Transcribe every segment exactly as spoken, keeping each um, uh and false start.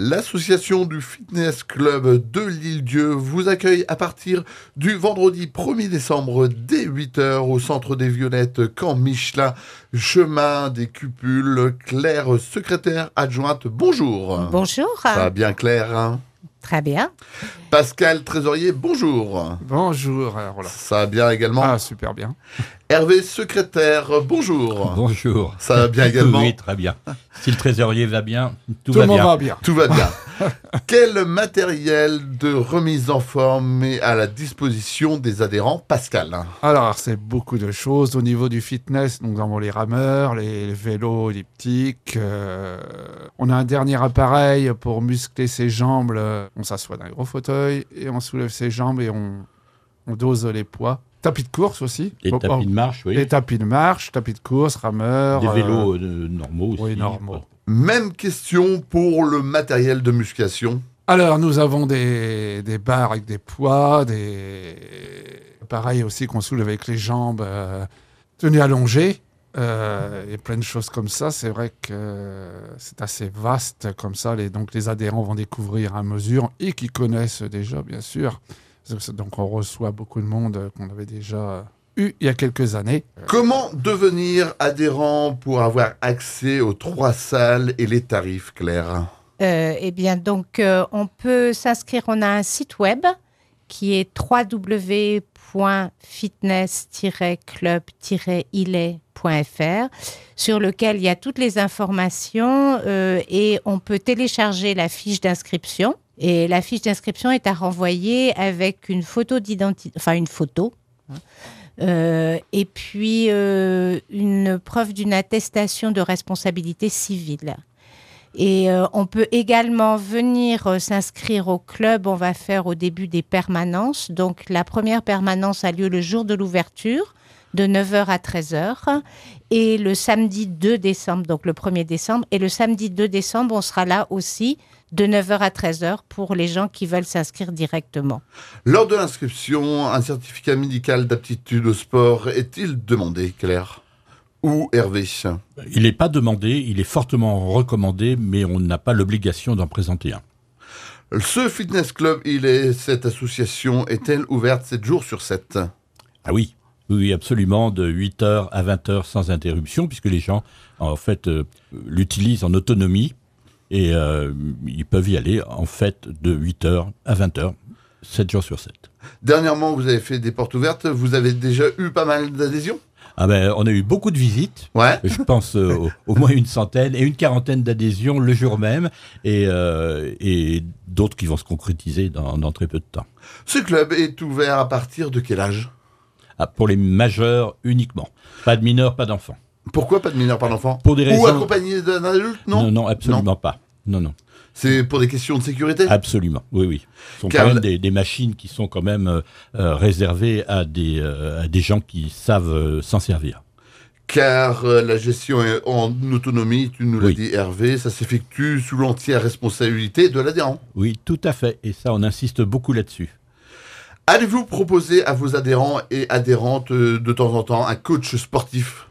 L'association du Fitness Club de l'Île-Dieu vous accueille à partir du vendredi premier décembre dès huit heures au Centre des Violettes, Camp Michelin, chemin des Cupules. Claire, secrétaire adjointe, bonjour. Bonjour. Ça va bien, Claire, hein? Très bien. Pascal, trésorier, bonjour. Bonjour. Alors là. Ça va bien également? Ah, super bien. Hervé, secrétaire, bonjour. Bonjour. Ça va bien également? Oui, très bien. Si le trésorier va bien, tout, Tout va le monde bien. va bien. Tout va bien. Quel matériel de remise en forme est à la disposition des adhérents, Pascal? Alors, c'est beaucoup de choses. Au niveau du fitness, nous avons les rameurs, les, les vélos elliptiques. Euh, on a un dernier appareil pour muscler ses jambes. On s'assoit dans un gros fauteuil et on soulève ses jambes et on, on dose les poids. Tapis de course aussi. Des Oh, tapis oh. de marche, oui. Des tapis de marche, tapis de course, rameurs. Des euh, vélos euh, normaux aussi. Oui, normaux. Même question pour le matériel de musculation. Alors, nous avons des, des barres avec des poids, des pareil aussi qu'on soulève avec les jambes euh, tenues allongées, euh, et plein de choses comme ça. C'est vrai que c'est assez vaste comme ça. Les, donc, les adhérents vont découvrir à mesure et qui connaissent déjà, bien sûr. Donc, on reçoit beaucoup de monde qu'on avait déjà eu il y a quelques années. Comment devenir adhérent pour avoir accès aux trois salles et les tarifs, Claire? Euh, eh bien, donc, euh, on peut s'inscrire. On a un site web qui est w w w point fitness tiret club tiret ilet point f r sur lequel il y a toutes les informations euh, et on peut télécharger la fiche d'inscription. Et la fiche d'inscription est à renvoyer avec une photo d'identité, enfin une photo, hein, euh, et puis euh, une preuve d'une attestation de responsabilité civile. Et euh, on peut également venir euh, s'inscrire au club. On va faire au début des permanences. Donc la première permanence a lieu le jour de l'ouverture, de neuf heures à treize heures, et le samedi deux décembre, donc le premier décembre, et le samedi deux décembre, on sera là aussi de neuf heures à treize heures pour les gens qui veulent s'inscrire directement. Lors de l'inscription, un certificat médical d'aptitude au sport est-il demandé, Claire? Ou Hervé? Il n'est pas demandé, il est fortement recommandé, mais on n'a pas l'obligation d'en présenter un. Ce fitness club, il est, cette association est-elle ouverte sept jours sur sept? Ah oui, oui, absolument, de huit heures à vingt heures sans interruption, puisque les gens, en fait, euh, l'utilisent en autonomie et euh, ils peuvent y aller, en fait, de huit heures à vingt heures, sept jours sur sept. Dernièrement, vous avez fait des portes ouvertes. Vous avez déjà eu pas mal d'adhésions? Ah ben, on a eu beaucoup de visites, Ouais. je pense euh, au, au moins une centaine, et une quarantaine d'adhésions le jour même, et, euh, et d'autres qui vont se concrétiser dans, dans très peu de temps. Ce club est ouvert à partir de quel âge? Ah, pour les majeurs uniquement, pas de mineurs, pas d'enfants. Pourquoi pas de mineurs, pas d'enfants? Pour des raisons... Ou accompagné d'un adulte? Non, non, non, absolument Non. pas. Non, non, C'est pour des questions de sécurité? absolument, oui, oui. Ce sont Car quand même le- des, des machines qui sont quand même euh, euh, réservées à des, euh, à des gens qui savent euh, s'en servir. Car euh, la gestion est en autonomie, tu nous l'as Oui. dit Hervé, ça s'effectue sous l'entière responsabilité de l'adhérent. Oui, tout à fait, et ça, on insiste beaucoup là-dessus. Allez-vous proposer à vos adhérents et adhérentes euh, de temps en temps un coach sportif?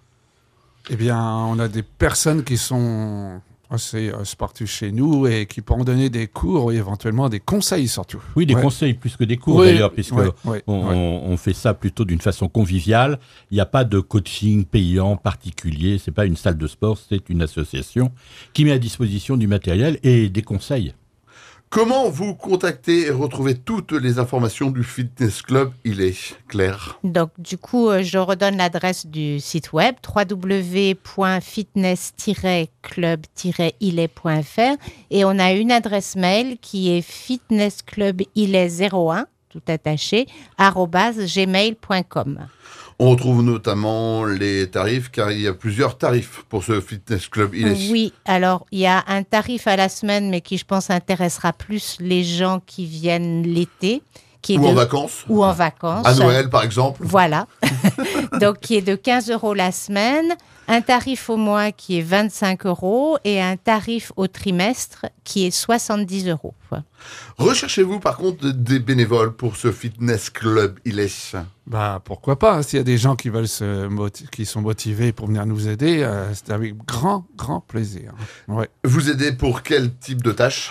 Eh bien, on a des personnes qui sont assez euh, sportives chez nous et qui pourront donner des cours et éventuellement des conseils surtout. Oui, des Ouais. conseils plus que des cours Oui, d'ailleurs, puisque ouais, ouais, on, ouais. on- on fait ça plutôt d'une façon conviviale. Il n'y a pas de coaching payant particulier, c'est pas une salle de sport, c'est une association qui met à disposition du matériel et des conseils. Comment vous contacter et retrouver toutes les informations du Fitness Club? Il est clair. Donc, du coup, euh, je redonne l'adresse du site web w w w point fitness tiret club tiret ilet point f r et on a une adresse mail qui est fitnessclubilet zéro un, tout attaché, arobase gmail point com. On retrouve notamment les tarifs, car il y a plusieurs tarifs pour ce Fitness Club. Il est... Oui, alors il y a un tarif à la semaine, mais qui, je pense, intéressera plus les gens qui viennent l'été. Qui est Ou de... en vacances. Ou en vacances. À Noël, par exemple. Voilà. Donc, qui est de quinze euros la semaine, un tarif au mois qui est vingt-cinq euros et un tarif au trimestre qui est soixante-dix euros. Recherchez-vous, par contre, des bénévoles pour ce Fitness Club? Il est... Bah, pourquoi pas, hein, s'il y a des gens qui veulent se moti- qui sont motivés pour venir nous aider, euh, c'est avec grand, grand plaisir. Ouais. Vous aidez pour quel type de tâches?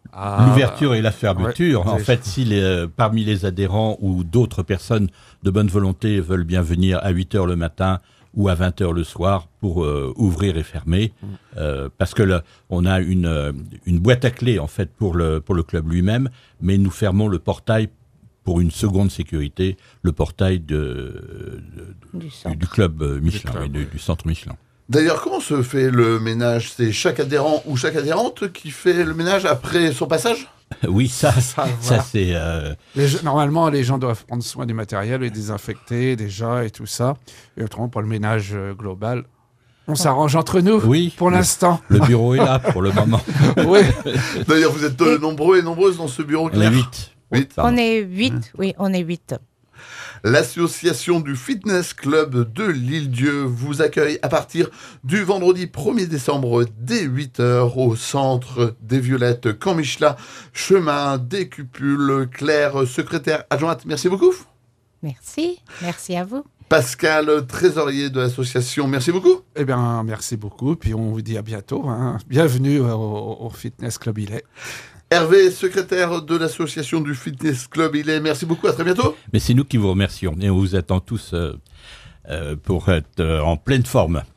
Ah, l'ouverture et la fermeture. ouais, en c'est- fait, si les, euh, parmi les adhérents ou d'autres personnes de bonne volonté veulent bien venir à huit heures le matin ou à vingt heures le soir pour euh, ouvrir et fermer, Mm. euh, parce que là, on a une, euh, une boîte à clés en fait pour le, pour le club lui-même, mais nous fermons le portail pour une seconde sécurité, le portail de, de- Du du, centre. du club euh, Michelin, club, oui, du, oui. du centre Michelin. D'ailleurs, comment se fait le ménage? C'est chaque adhérent ou chaque adhérente qui fait le ménage après son passage? Oui, ça, ça, Ça, voilà. c'est... euh, Les gens- normalement, les gens doivent prendre soin du matériel et désinfecter déjà et tout ça. Et autrement, pour le ménage euh, global, on s'arrange entre nous oui, pour le, l'instant. le bureau est là pour le moment. Oui. D'ailleurs, vous êtes euh, nombreux et nombreuses dans ce bureau, On est Claire. huit. Huit. Pardon. On est huit, oui, on est huit. L'association du Fitness Club de l'Île-Dieu vous accueille à partir du vendredi premier décembre dès huit heures au centre des Violettes, Camp Michelin, chemin des Cupules. Claire, secrétaire adjointe, merci beaucoup. Merci, merci à vous. Pascal, trésorier de l'association, merci beaucoup. Eh bien, merci beaucoup. Puis on vous dit à bientôt. Hein. Bienvenue au, au Fitness Club Illet. Hervé, secrétaire de l'association du Fitness Club, il est. Merci beaucoup, à très bientôt. Mais c'est nous qui vous remercions et on vous attend tous euh, euh, pour être euh, en pleine forme.